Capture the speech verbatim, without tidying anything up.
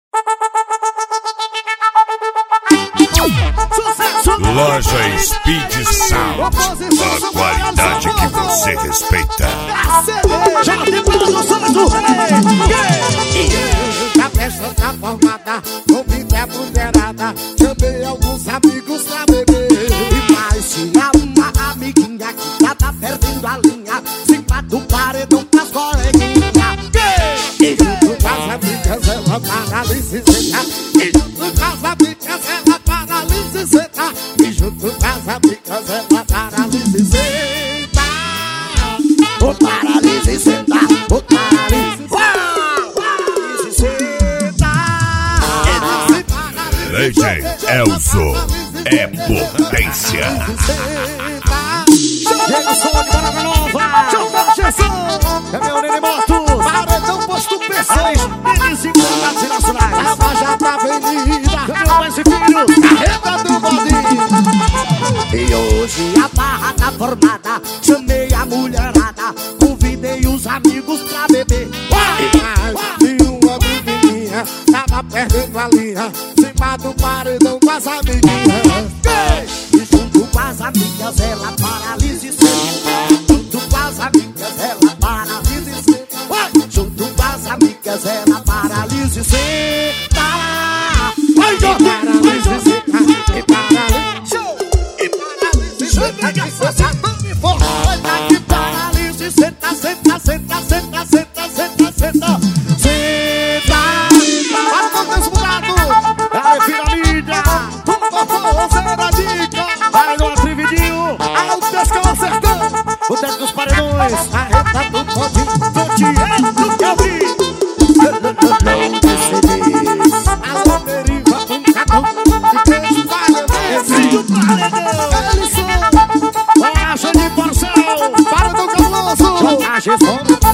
Loja Speed Sound, a qualidade que você respeita. Já tem para o Santo Rei. A festa tá formada, convidei a mulherada, chamei alguns amigos pra beber. E mais tinha uma amiguinha que já tá perdendo a linha, cima do paredão com as coleguinhas. E junto com as amigas ela paralisa e senta. E junto com as amigas ela paralisa e senta. E junto com as amigas ela paralisa e senta. O paralisa e senta. O paralisa e senta. D J Elzo é potência. Chega o som de Baranga Nova. Chega a gestão. É meu Nene Motos. Paredão posto pressão. Eles encontram nacionais. A Baja da Avenida. Meu pai se filho. Carreta do bodinho. E hoje a barra tá formada. Chamei a mulherada. Convidei os amigos pra beber. E uma amiguinha tava perdendo a linha, cima do paredão com as amiguinhas. E junto com as amigas ela paralisa e senta. Junto com as amigas ela paralisa e senta. Junto com as amigas ela paralisa e senta. E paralisa e senta. E paralisa e paralisa e senta. Que força tão forte. Que paralisa e senta, senta, senta, senta, senta, senta, senta. Senta. Para todo desmudado. Aí piramida. Você da dica. Paredão atrevidinho. Aí o Tescão acertando. O teto dos paredões. A reta do podinho. Tô tirando que eu vi. Não desceres. A loteriva com catão. E queijo paredão. Esse o paredão. Eles são. Loja de porcel. Paredão cabuloso. Jogagens